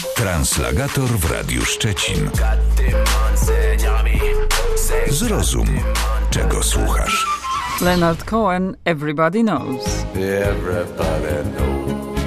Translagator w Radiu Szczecin. Zrozum, czego słuchasz. Leonard Cohen, Everybody Knows. Everybody knows.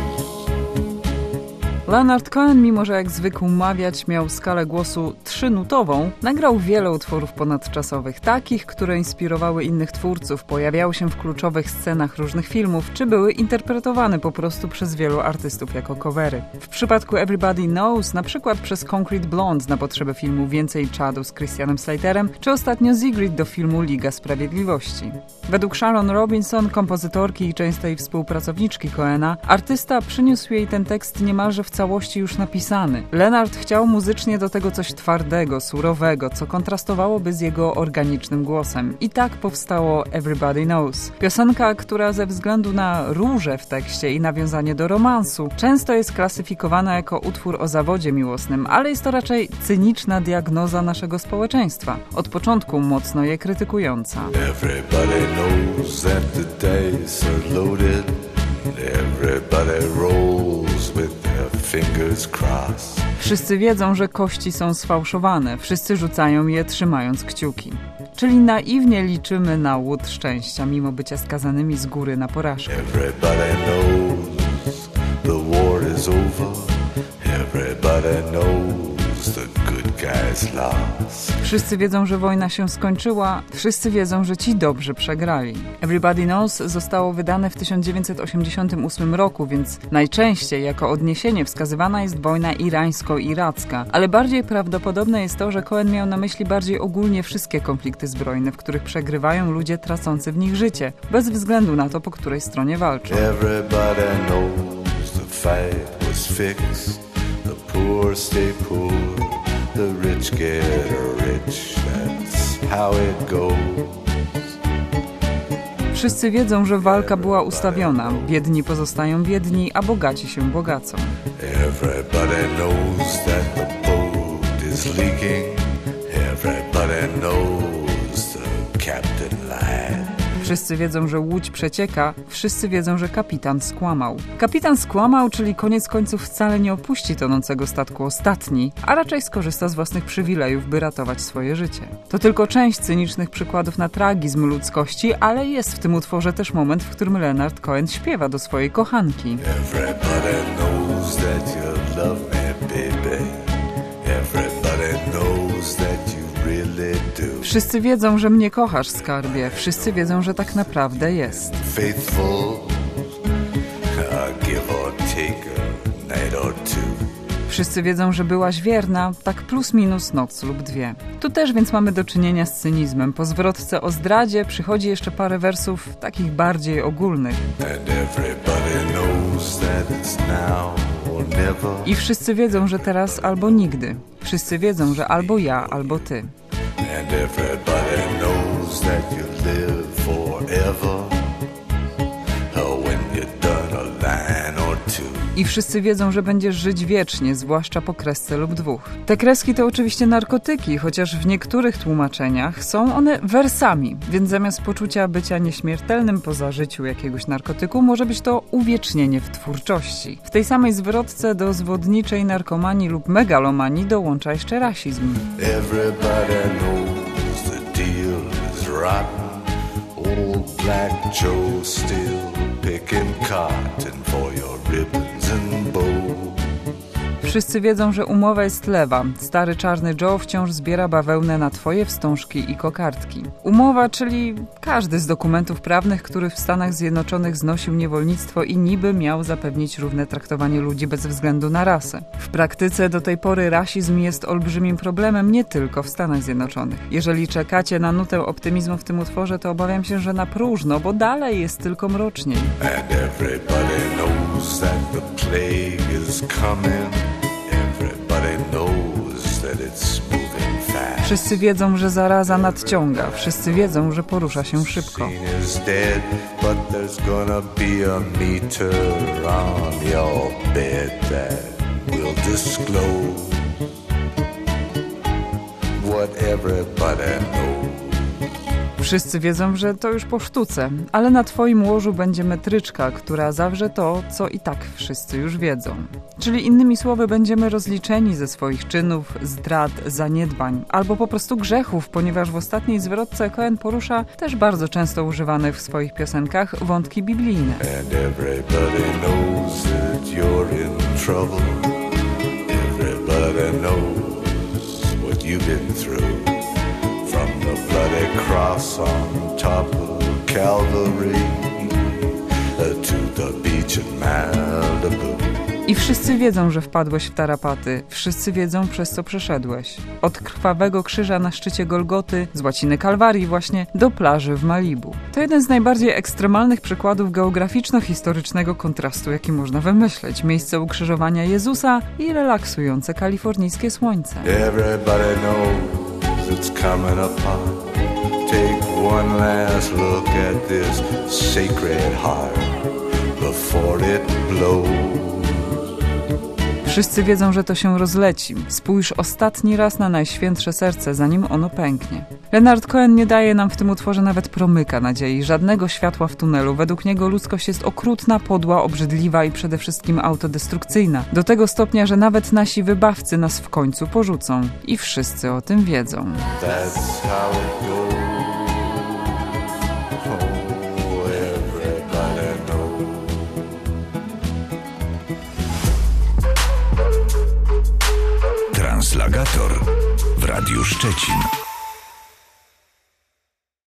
Leonard Cohen, mimo że jak zwykł mawiać miał skalę głosu 3-nutową, nagrał wiele utworów ponadczasowych, takich, które inspirowały innych twórców, pojawiały się w kluczowych scenach różnych filmów, czy były interpretowane po prostu przez wielu artystów jako covery. W przypadku Everybody Knows, na przykład przez Concrete Blonde na potrzeby filmu Więcej czadu z Christianem Slaterem, czy ostatnio Sigrid do filmu Liga Sprawiedliwości. Według Sharon Robinson, kompozytorki i częstej współpracowniczki Cohena, artysta przyniósł jej ten tekst niemalże w całości już napisany. Leonard chciał muzycznie do tego coś twardego, surowego, co kontrastowałoby z jego organicznym głosem. I tak powstało Everybody Knows. Piosenka, która ze względu na róże w tekście i nawiązanie do romansu, często jest klasyfikowana jako utwór o zawodzie miłosnym, ale jest to raczej cyniczna diagnoza naszego społeczeństwa. Od początku mocno je krytykująca. Everybody knows that the dice are loaded. Everybody rolls with their fingers crossed. Wszyscy wiedzą, że kości są sfałszowane. Wszyscy rzucają je, trzymając kciuki. Czyli naiwnie liczymy na łód szczęścia, mimo bycia skazanymi z góry na porażkę. Everybody knows the war is over. Everybody knows the good guys lost. Wszyscy wiedzą, że wojna się skończyła. Wszyscy wiedzą, że ci dobrzy przegrali. Everybody Knows zostało wydane w 1988 roku, więc najczęściej jako odniesienie wskazywana jest wojna irańsko-iracka. Ale bardziej prawdopodobne jest to, że Cohen miał na myśli bardziej ogólnie wszystkie konflikty zbrojne, w których przegrywają ludzie tracący w nich życie, bez względu na to, po której stronie walczą. Everybody knows the fight was fixed. The poor stay poor. The rich get rich. That's how it goes. Wszyscy wiedzą, że walka była ustawiona. Biedni pozostają biedni, a bogaci się bogacą. Everybody knows that the boat is leaking. Everybody knows the captain lied. Wszyscy wiedzą, że łódź przecieka, wszyscy wiedzą, że kapitan skłamał. Kapitan skłamał, czyli koniec końców wcale nie opuści tonącego statku ostatni, a raczej skorzysta z własnych przywilejów, by ratować swoje życie. To tylko część cynicznych przykładów na tragizm ludzkości, ale jest w tym utworze też moment, w którym Leonard Cohen śpiewa do swojej kochanki. Everybody knows that you love me, baby. Everybody knows that you really do. Wszyscy wiedzą, że mnie kochasz, skarbie. Wszyscy wiedzą, że tak naprawdę jest. Faithful, give or take a night or two. Wszyscy wiedzą, że byłaś wierna, tak plus minus noc lub dwie. Tu też więc mamy do czynienia z cynizmem. Po zwrotce o zdradzie przychodzi jeszcze parę wersów takich bardziej ogólnych. And everybody knows that it's now or never. I wszyscy wiedzą, że teraz albo nigdy. Wszyscy wiedzą, że albo ja, albo ty. And everybody knows that you live forever. When you're done a line or two. I wszyscy wiedzą, że będziesz żyć wiecznie, zwłaszcza po kresce lub dwóch. Te kreski to oczywiście narkotyki, chociaż w niektórych tłumaczeniach są one wersami, więc zamiast poczucia bycia nieśmiertelnym po zażyciu jakiegoś narkotyku, może być to uwiecznienie w twórczości. W tej samej zwrotce do zwodniczej narkomanii lub megalomanii dołącza jeszcze rasizm. Everybody knows the deal is rotten. Old Black Joe still picking cotton for your ribbons and bows. Wszyscy wiedzą, że umowa jest lewa. Stary czarny Joe wciąż zbiera bawełnę na twoje wstążki i kokardki. Umowa, czyli każdy z dokumentów prawnych, który w Stanach Zjednoczonych znosił niewolnictwo i niby miał zapewnić równe traktowanie ludzi bez względu na rasę. W praktyce do tej pory rasizm jest olbrzymim problemem nie tylko w Stanach Zjednoczonych. Jeżeli czekacie na nutę optymizmu w tym utworze, to obawiam się, że na próżno, bo dalej jest tylko mroczniej. And everybody knows that the plague is coming. Everybody knows that it's moving fast. Wszyscy wiedzą, że zaraza nadciąga. Wszyscy wiedzą, że porusza się szybko. Is dead, but there's gonna be a meter on your bed that will disclose what everybody knows. Wszyscy wiedzą, że to już po sztuce, ale na twoim łożu będzie metryczka, która zawrze to, co i tak wszyscy już wiedzą. Czyli innymi słowy, będziemy rozliczeni ze swoich czynów, zdrad, zaniedbań albo po prostu grzechów, ponieważ w ostatniej zwrotce Cohen porusza też bardzo często używane w swoich piosenkach wątki biblijne. And everybody knows that you're in trouble. Everybody knows what you've been through. From the bloody cross on top of Calvary to the beach in Malibu. I wszyscy wiedzą, że wpadłeś w tarapaty. Wszyscy wiedzą, przez co przeszedłeś. Od krwawego krzyża na szczycie Golgoty, z łaciny Kalwarii właśnie, do plaży w Malibu. To jeden z najbardziej ekstremalnych przykładów geograficzno-historycznego kontrastu, jaki można wymyśleć. Miejsce ukrzyżowania Jezusa i relaksujące kalifornijskie słońce. Everybody knows it's coming apart. Take one last look at this sacred heart before it blows. Wszyscy wiedzą, że to się rozleci. Spójrz ostatni raz na Najświętsze Serce, zanim ono pęknie. Leonard Cohen nie daje nam w tym utworze nawet promyka nadziei, żadnego światła w tunelu. Według niego ludzkość jest okrutna, podła, obrzydliwa i przede wszystkim autodestrukcyjna. Do tego stopnia, że nawet nasi wybawcy nas w końcu porzucą. I wszyscy o tym wiedzą. That's how it goes. Oh, everybody knows. Translagator w Radiu Szczecin.